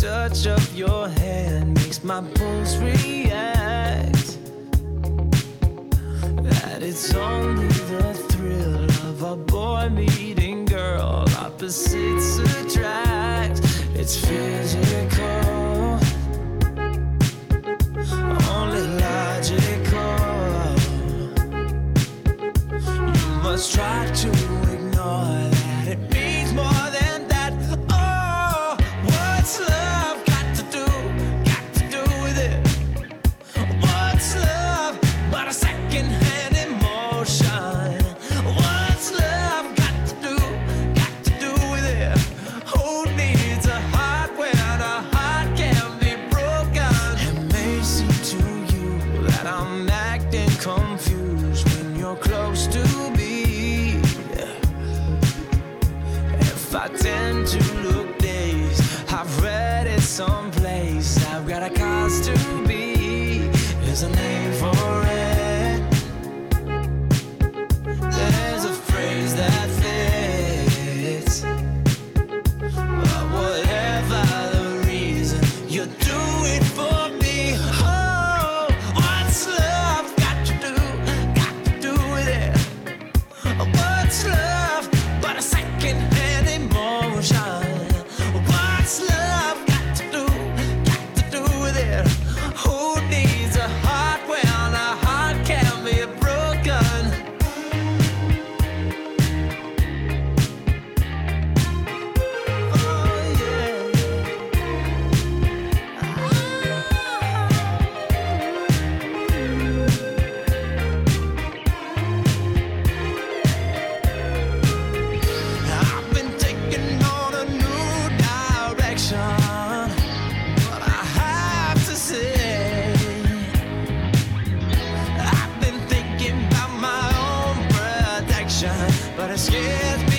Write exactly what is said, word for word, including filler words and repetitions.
touch of your hand makes my pulse react. That it's only the thrill of a boy meeting girl. Opposites attract. It's physical, only logical. You must try to ignore that it means more than that. Oh, what's love got to do, got to do with it? What's love but a second-hand emotion? What's love got to do, got to do with it? Who needs a heart when a heart can be broken? It may seem to you that I'm acting confused when you're close to me. If I tend to look dazed, I've read it someplace. I've got a cause to be. There's a name for it. There's a phrase that fits. But whatever the reason, you do it for me. Oh, what's love got to do, got to do with it? What's love but a second-hand emotion? What's love got to do, got to do with it? Who needs a heart when a heart can be broken? Oh yeah. I've been taking on a new direction, but I have to say, I've been thinking about my own protection, but it scares me